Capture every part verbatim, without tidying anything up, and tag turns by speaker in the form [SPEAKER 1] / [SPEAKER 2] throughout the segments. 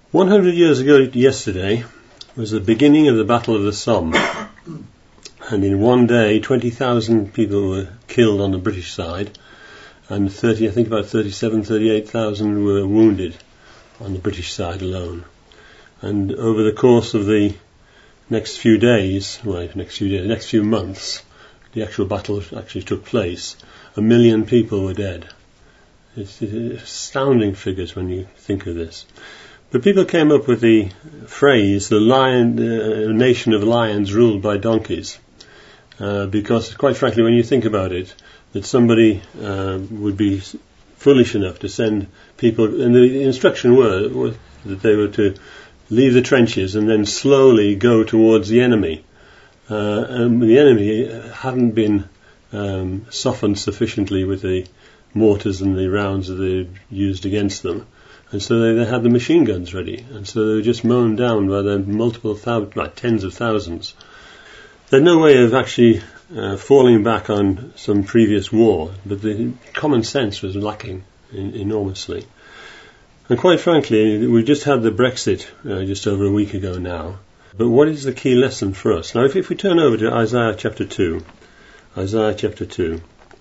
[SPEAKER 1] One hundred years ago yesterday was the beginning of the Battle of the Somme, and in one day twenty thousand people were killed on the British side, and thirty, I think about thirty-seven, thirty-eight thousand were wounded on the British side alone. And over the course of the next few days, well, next few days, next few months, the actual battle actually took place. A million people were dead. It's, it's astounding figures when you think of this. But people came up with the phrase, the lion, uh, nation of lions ruled by donkeys, uh, because quite frankly, when you think about it, that somebody uh, would be foolish enough to send people, and the instruction were, were that they were to leave the trenches and then slowly go towards the enemy. Uh, and the enemy hadn't been um, softened sufficiently with the mortars and the rounds that they used against them. And so they, they had the machine guns ready, and so they were just mown down by the multiple thousands, like tens of thousands. They had no way of actually uh, falling back on some previous war, but the common sense was lacking in, enormously. And quite frankly, we just had the Brexit uh, just over a week ago now. But what is the key lesson for us? Now, if, if we turn over to Isaiah chapter two, Isaiah chapter two,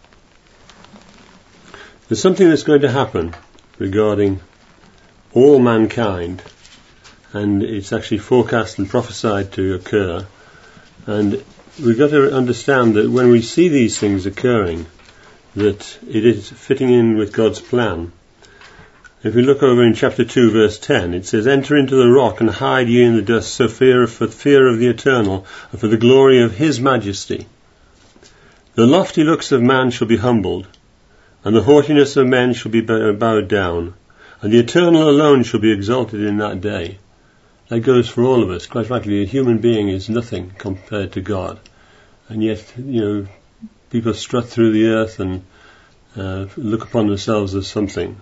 [SPEAKER 1] there's something that's going to happen regarding all mankind, and it's actually forecast and prophesied to occur. And we've got to understand that when we see these things occurring, that it is fitting in with God's plan. If we look over in chapter two, verse ten, it says, "Enter into the rock and hide ye in the dust, so fear for fear of the Eternal, and for the glory of His majesty. The lofty looks of man shall be humbled, and the haughtiness of men shall be bowed down, and the Eternal alone shall be exalted in that day." That goes for all of us. Quite frankly, a human being is nothing compared to God. And yet, you know, people strut through the earth and uh, look upon themselves as something.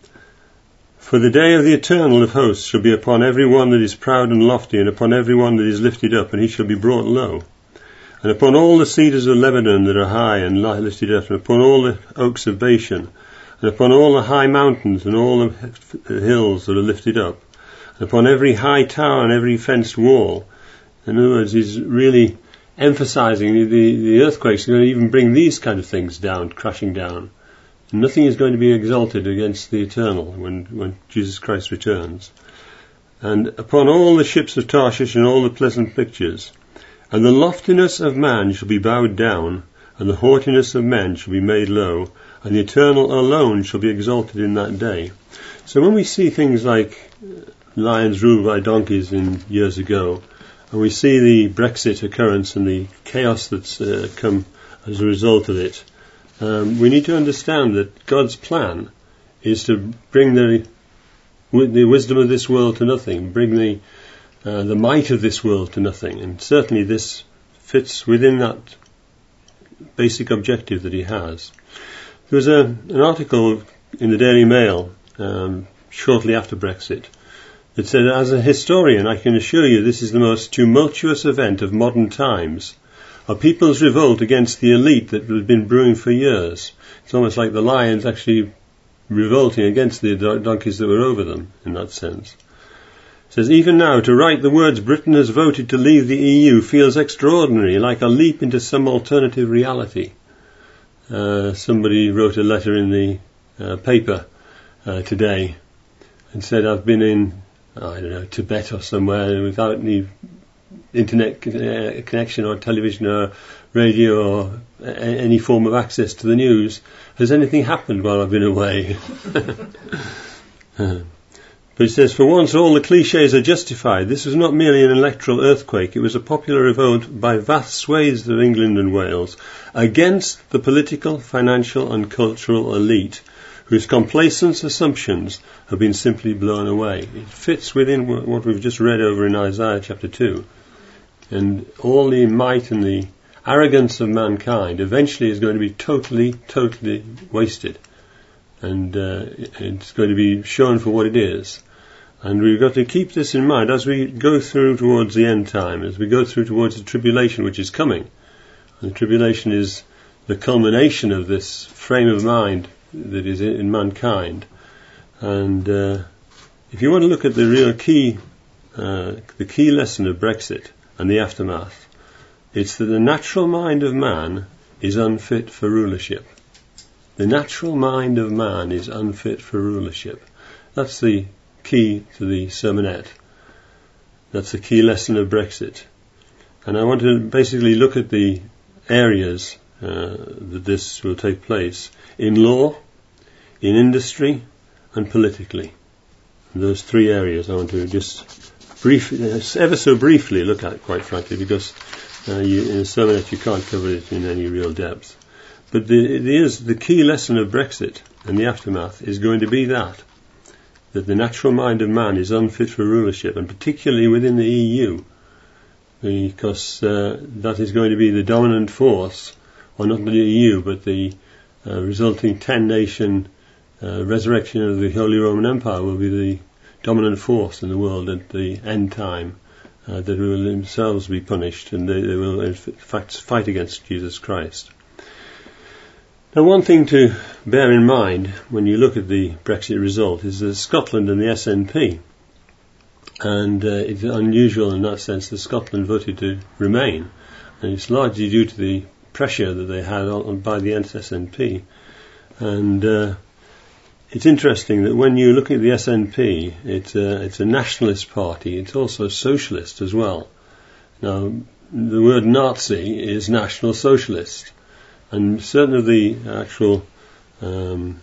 [SPEAKER 1] "For the day of the Eternal of hosts shall be upon every one that is proud and lofty, and upon every one that is lifted up, and he shall be brought low. And upon all the cedars of Lebanon that are high and lifted up, and upon all the oaks of Bashan, and upon all the high mountains and all the hills that are lifted up, and upon every high tower and every fenced wall." In other words, he's really emphasizing the, the earthquakes are going to even bring these kind of things down, crashing down. Nothing is going to be exalted against the Eternal when, when Jesus Christ returns. "And upon all the ships of Tarshish and all the pleasant pictures, and the loftiness of man shall be bowed down, and the haughtiness of men shall be made low, and the Eternal alone shall be exalted in that day." So when we see things like lions ruled by donkeys in years ago, and we see the Brexit occurrence and the chaos that's uh, come as a result of it, um, we need to understand that God's plan is to bring the the wisdom of this world to nothing, bring the uh, the might of this world to nothing, and certainly this fits within that basic objective that He has. There was a, an article in the Daily Mail um, shortly after Brexit that said, "As a historian, I can assure you this is the most tumultuous event of modern times. A people's revolt against the elite that has been brewing for years." It's almost like the lions actually revolting against the donkeys that were over them, in that sense. It says, "Even now, to write the words Britain has voted to leave the E U feels extraordinary, like a leap into some alternative reality." Uh, somebody wrote a letter in the uh, paper uh, today and said, "I've been in, I don't know, Tibet or somewhere without any internet connection or television or radio or a- any form of access to the news. Has anything happened while I've been away?" uh, But it says, "For once all the cliches are justified. This was not merely an electoral earthquake. It was a popular revolt by vast swathes of England and Wales against the political, financial and cultural elite, whose complacent assumptions have been simply blown away." It fits within what we've just read over in Isaiah chapter two. And all the might and the arrogance of mankind eventually is going to be totally, totally wasted. And uh, it's going to be shown for what it is. And we've got to keep this in mind as we go through towards the end time, as we go through towards the tribulation which is coming. And the tribulation is the culmination of this frame of mind that is in mankind. And uh, if you want to look at the real key, uh, the key lesson of Brexit and the aftermath, it's that the natural mind of man is unfit for rulership. The natural mind of man is unfit for rulership. That's the key to the sermonette. That's the key lesson of Brexit. And I want to basically look at the areas uh, that this will take place in law, in industry, and politically. And those three areas I want to just briefly, ever so briefly look at, quite frankly, because uh, you, in a sermonette you can't cover it in any real depth. But the, it is the key lesson of Brexit and the aftermath is going to be that, that the natural mind of man is unfit for rulership, and particularly within the E U, because uh, that is going to be the dominant force, or not the E U, but the uh, resulting ten-nation uh, resurrection of the Holy Roman Empire will be the dominant force in the world at the end time, uh, that will themselves be punished, and they, they will in fact fight against Jesus Christ. Now, one thing to bear in mind when you look at the Brexit result is that Scotland and the S N P, and uh, it's unusual in that sense that Scotland voted to remain, and it's largely due to the pressure that they had on, by the S N P. And uh, it's interesting that when you look at the S N P, it's a, it's a nationalist party, it's also socialist as well. Now, the word Nazi is National Socialist. And certain of the actual um,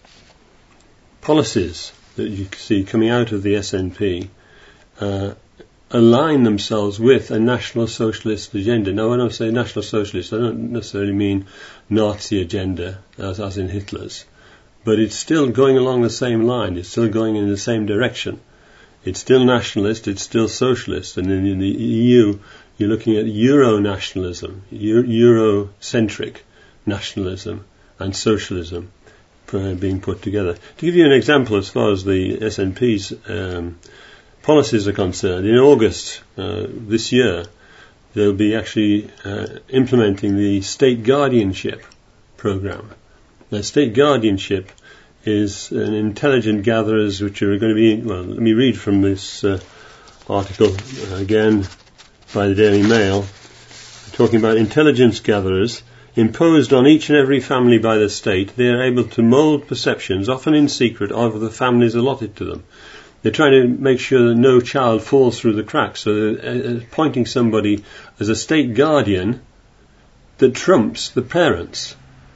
[SPEAKER 1] policies that you see coming out of the S N P uh, align themselves with a National Socialist agenda. Now, when I say National Socialist, I don't necessarily mean Nazi agenda, as, as in Hitler's, but it's still going along the same line. It's still going in the same direction. It's still nationalist, it's still socialist, and in, in the E U, you're looking at Euro-nationalism, Euro- Eurocentric nationalism and socialism uh, being put together. To give you an example as far as the S N P's um, policies are concerned, in August uh, this year they'll be actually uh, implementing the state guardianship program. Now, state guardianship is an intelligent gatherers which are going to be, well, let me read from this uh, article uh, again by the Daily Mail, talking about intelligence gatherers. Imposed on each and every family by the state, they are able to mould perceptions, often in secret, of the families allotted to them. They're trying to make sure that no child falls through the cracks, so they're appointing somebody as a state guardian that trumps the parents.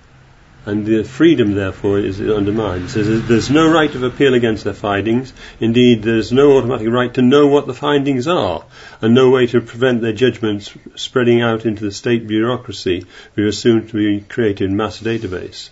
[SPEAKER 1] And the freedom, therefore, is undermined. It says there's no right of appeal against their findings. Indeed, there's no automatic right to know what the findings are, and no way to prevent their judgments spreading out into the state bureaucracy we are soon to be created mass database.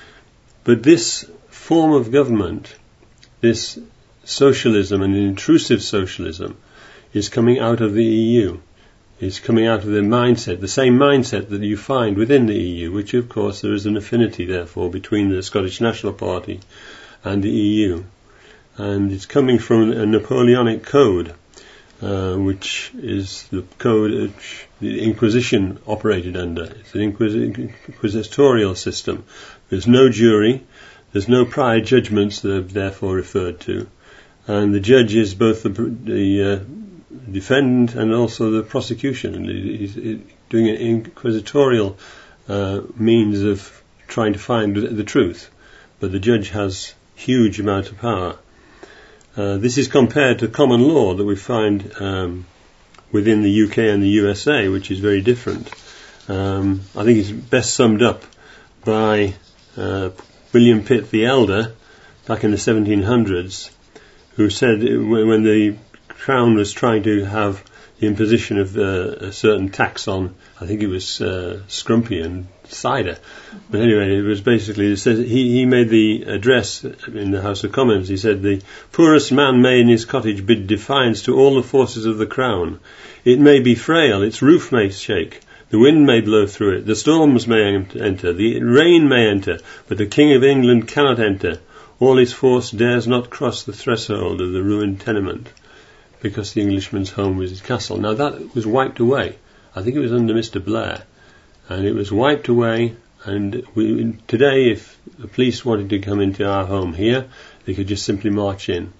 [SPEAKER 1] But this form of government, this socialism and intrusive socialism, is coming out of the E U. Is coming out of the mindset, the same mindset that you find within the E U, which of course there is an affinity therefore between the Scottish National Party and the E U. And it's coming from a Napoleonic code, uh, which is the code which the Inquisition operated under. It's an inquis- inquisitorial system. There's no jury, there's no prior judgments that are therefore referred to, and the judge is both the, the uh, defendant and also the prosecution, and he's doing an inquisitorial uh, means of trying to find the truth, but the judge has huge amount of power. Uh, this is compared to common law that we find um, within the U K and the U S A, which is very different. Um, I think it's best summed up by uh, William Pitt the Elder back in the seventeen hundreds, who said when the Crown was trying to have the imposition of uh, a certain tax on, I think it was uh, scrumpy and cider. But anyway, it was basically, it says, he, he made the address in the House of Commons. He said, the poorest man may in his cottage bid defiance to all the forces of the Crown. It may be frail, its roof may shake, the wind may blow through it, the storms may enter, the rain may enter, but the King of England cannot enter. All his force dares not cross the threshold of the ruined tenement, because the Englishman's home was his castle. Now that was wiped away. I think it was under Mister Blair, and it was wiped away. And we, today, if the police wanted to come into our home here, they could just simply march in,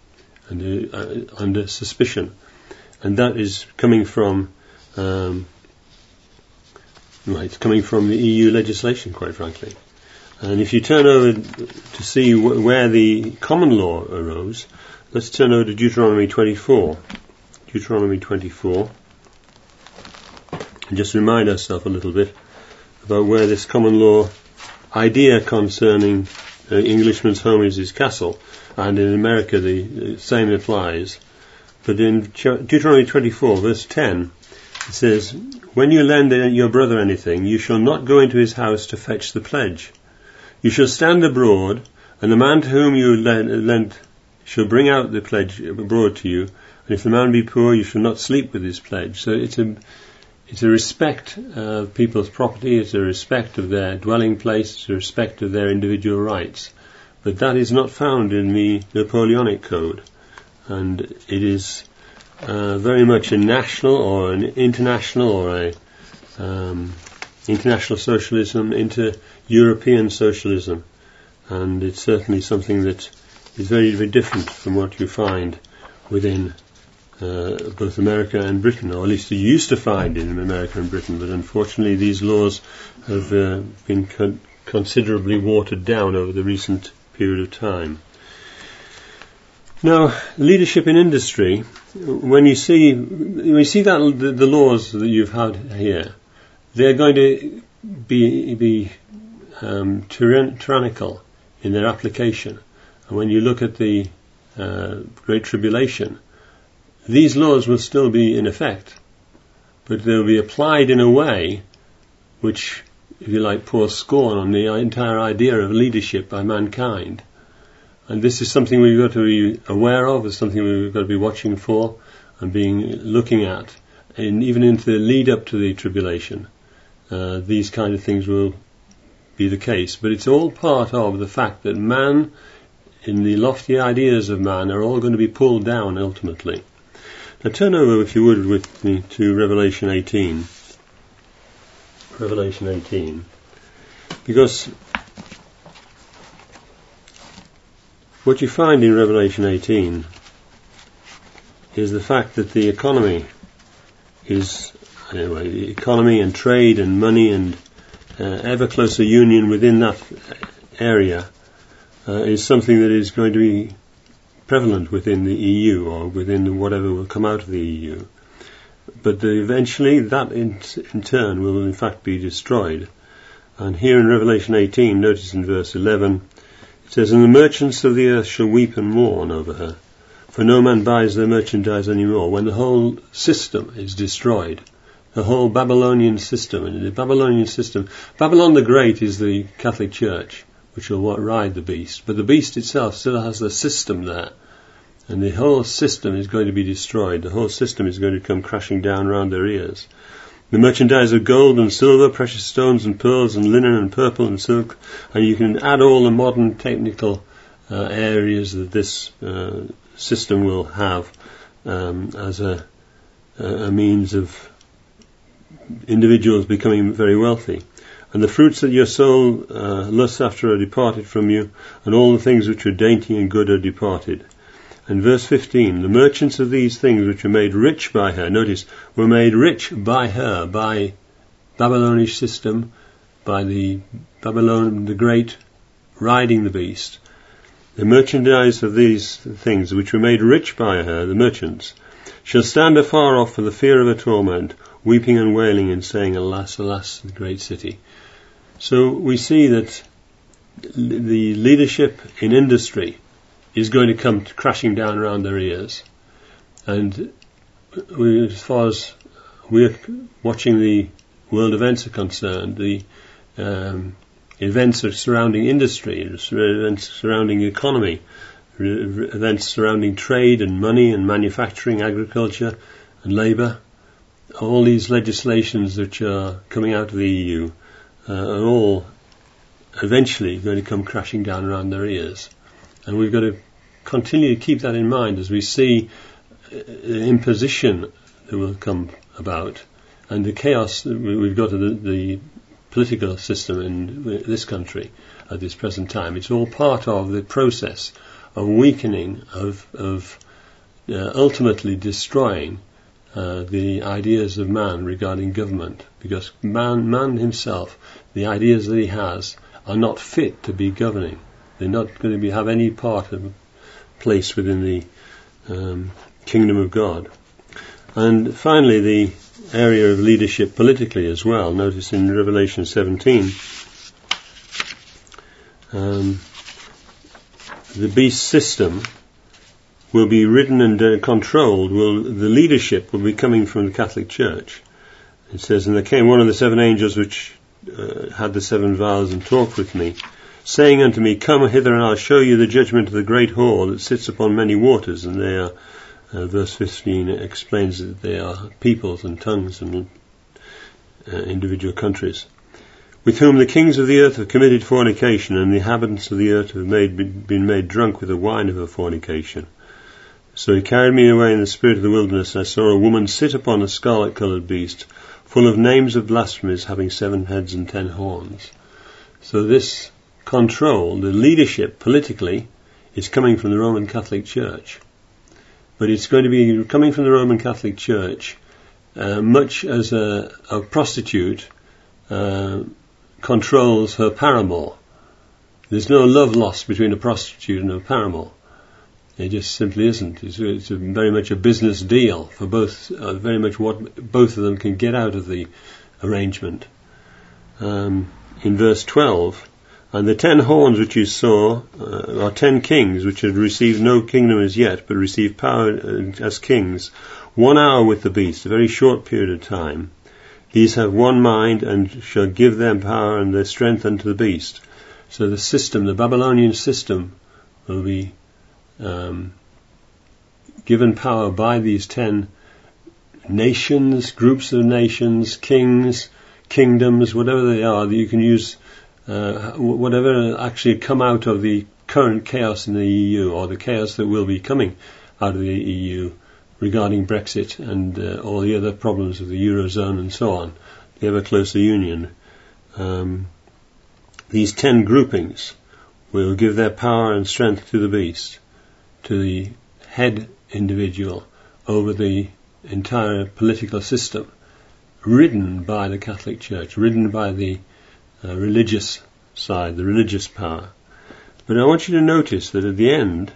[SPEAKER 1] and uh, under suspicion. And that is coming from, um, right, it's coming from the E U legislation, quite frankly. And if you turn over to see wh- where the common law arose, let's turn over to Deuteronomy twenty-four. Deuteronomy twenty-four. And just remind ourselves a little bit about where this common law idea concerning uh, Englishman's home is his castle, and in America the uh, same applies. But in Deuteronomy twenty-four, verse ten, it says, "When you lend your brother anything, you shall not go into his house to fetch the pledge. You shall stand abroad, and the man to whom you lend, lend shall bring out the pledge abroad to you. And if the man be poor, you shall not sleep with his pledge." So it's a it's a respect of people's property, it's a respect of their dwelling place, it's a respect of their individual rights. But that is not found in the Napoleonic Code. And it is uh, very much a national or an international or a um, international socialism into European socialism, and it's certainly something that is very, very different from what you find within uh, both America and Britain, or at least you used to find in America and Britain. But unfortunately, these laws have uh, been con- considerably watered down over the recent period of time. Now, leadership in industry, when you see when you see that the, the laws that you've had here, they're going to be be um, tyrann- tyrannical in their application. And when you look at the uh, Great Tribulation, these laws will still be in effect, but they'll be applied in a way which, if you like, pours scorn on the entire idea of leadership by mankind. And this is something we've got to be aware of, it's something we've got to be watching for and being looking at. And even into the lead up to the tribulation, uh, these kind of things will be the case. But it's all part of the fact that man, in the lofty ideas of man, are all going to be pulled down ultimately. Now turn over, if you would, with me to Revelation eighteen. Revelation eighteen. Because what you find in Revelation eighteen is the fact that the economy is, anyway, the economy and trade and money and uh, ever closer union within that area uh, is something that is going to be prevalent within the E U or within whatever will come out of the E U. But the, eventually that in, in turn will in fact be destroyed. And here in Revelation eighteen, notice in verse eleven, it says, "And the merchants of the earth shall weep and mourn over her, for no man buys their merchandise any more," when the whole system is destroyed. The whole Babylonian system. And the Babylonian system, Babylon the Great is the Catholic Church, which will ride the beast. But the beast itself still has the system there. And the whole system is going to be destroyed. The whole system is going to come crashing down around their ears. The merchandise of gold and silver, precious stones and pearls and linen and purple and silk, and you can add all the modern technical uh, areas that this uh, system will have um, as a, a means of individuals becoming very wealthy. "And the fruits that your soul uh, lusts after are departed from you, and all the things which are dainty and good are departed." And verse fifteen, "The merchants of these things which were made rich by her," notice, were made rich by her, by Babylonish system, by the Babylon the Great riding the beast. "The merchandise of these things which were made rich by her," the merchants, "shall stand afar off for the fear of her torment, weeping and wailing and saying, Alas, alas, the great city." So we see that the leadership in industry is going to come crashing down around their ears. And we, as far as we're watching the world events are concerned, the um, events surrounding industry, events surrounding economy, events surrounding trade and money and manufacturing, agriculture and labour, all these legislations which are coming out of the E U uh, are all eventually going to come crashing down around their ears. And we've got to continue to keep that in mind as we see the imposition that will come about and the chaos that we've got in the, the political system in this country at this present time. It's all part of the process of weakening of, of uh, ultimately destroying uh, the ideas of man regarding government, because man, man himself, the ideas that he has, are not fit to be governing. They're not going to be, have any part of place within the um, kingdom of God. And finally, the area of leadership politically as well. Notice in Revelation seventeen, um, the beast system will be ridden and uh, controlled. Will the leadership will be coming from the Catholic Church. It says, and there came one of the seven angels which uh, had the seven vials and talked with me, saying unto me, Come hither, and I'll show you the judgment of the great whore that sits upon many waters. And they are, uh, verse fifteen explains that they are peoples and tongues and uh, individual countries, with whom the kings of the earth have committed fornication, and the inhabitants of the earth have made, been made drunk with the wine of her fornication. So he carried me away in the spirit of the wilderness, and I saw a woman sit upon a scarlet-coloured beast, full of names of blasphemies, having seven heads and ten horns. So this control, the leadership politically, is coming from the Roman Catholic Church. But it's going to be coming from the Roman Catholic Church uh, much as a, a prostitute uh, controls her paramour. There's no love lost between a prostitute and a paramour. It just simply isn't. It's, it's a very much a business deal for both, uh, very much what both of them can get out of the arrangement. Um, in verse twelve, and the ten horns which you saw uh, are ten kings which had received no kingdom as yet, but received power as kings, one hour with the beast, a very short period of time. These have one mind, and shall give them power and their strength unto the beast. So the system, the Babylonian system, will be um, given power by these ten nations, groups of nations, kings, kingdoms, whatever they are, that you can use, uh, whatever actually come out of the current chaos in the E U, or the chaos that will be coming out of the E U regarding Brexit and uh, all the other problems of the Eurozone and so on, the ever closer union. Um, these ten groupings will give their power and strength to the beast, to the head individual over the entire political system, ridden by the Catholic Church, ridden by the uh, religious side, the religious power. But I want you to notice that at the end,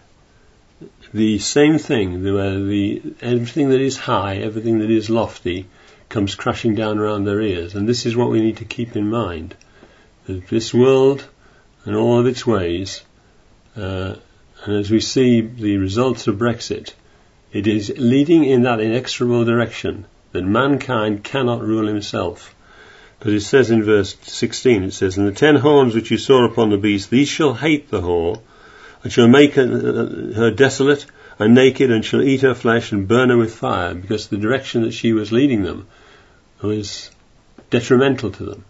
[SPEAKER 1] the same thing, the, uh, the everything that is high, everything that is lofty, comes crashing down around their ears. And this is what we need to keep in mind, that this world and all of its ways, uh, and as we see the results of Brexit, it is leading in that inexorable direction that mankind cannot rule himself. Because it says in verse sixteen, it says, And the ten horns which you saw upon the beast, these shall hate the whore, and shall make her, her desolate and naked, and shall eat her flesh and burn her with fire, because the direction that she was leading them was detrimental to them.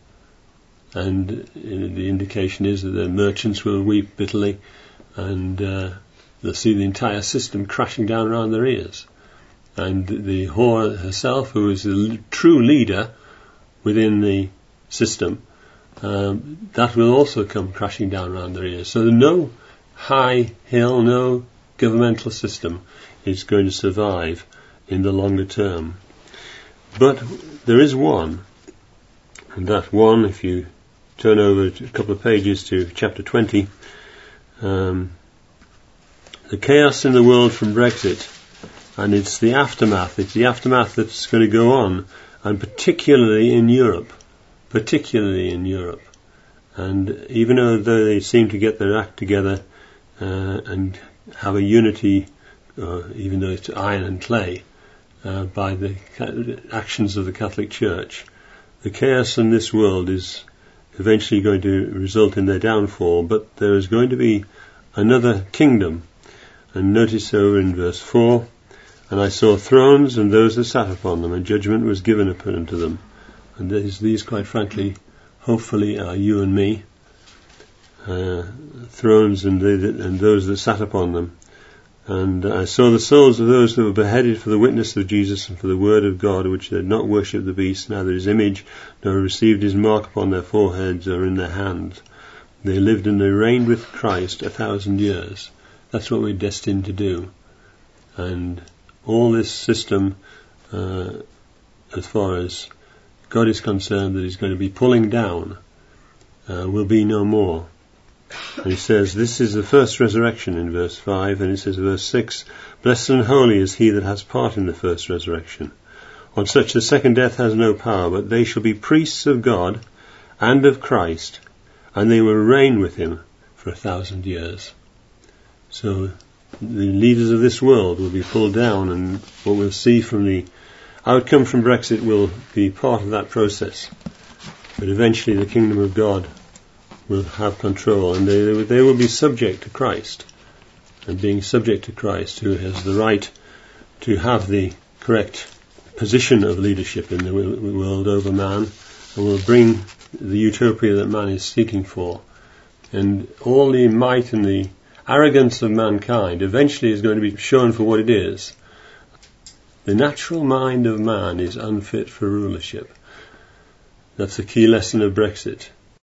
[SPEAKER 1] And the indication is that the merchants will weep bitterly, and uh, they'll see the entire system crashing down around their ears. And the whore herself, who is the true leader within the system, um, that will also come crashing down around their ears. So no high hill, no governmental system is going to survive in the longer term. But there is one, and that one, if you turn over a couple of pages to chapter twenty, um, the chaos in the world from Brexit, and it's the aftermath, it's the aftermath that's going to go on, and particularly in Europe, particularly in Europe. And even though they seem to get their act together uh, and have a unity, uh, even though it's iron and clay, uh, by the actions of the Catholic Church, the chaos in this world is eventually going to result in their downfall. But there is going to be another kingdom. And notice over in verse four, And I saw thrones, and those that sat upon them, and judgment was given unto them. And these, these quite frankly, hopefully, are you and me. Uh, thrones and, they that, and those that sat upon them. And I saw the souls of those that were beheaded for the witness of Jesus and for the word of God, which they had not worshipped the beast, neither his image, nor received his mark upon their foreheads or in their hands. They lived and they reigned with Christ a thousand years. That's what we're destined to do. and all this system, uh, as far as God is concerned, that He's going to be pulling down, uh, will be no more. And he says, this is the first resurrection in verse five, and he says verse six, blessed and holy is he that has part in the first resurrection. On such the second death has no power, but they shall be priests of God and of Christ, and they will reign with him for a thousand years. So the leaders of this world will be pulled down, and what we'll see from the outcome from Brexit will be part of that process. But eventually the kingdom of God will have control, and they, they will be subject to Christ. And being subject to Christ, who has the right to have the correct position of leadership in the world over man, and will bring the utopia that man is seeking for. And all the might and the arrogance of mankind eventually is going to be shown for what it is. The natural mind of man is unfit for rulership. That's the key lesson of Brexit.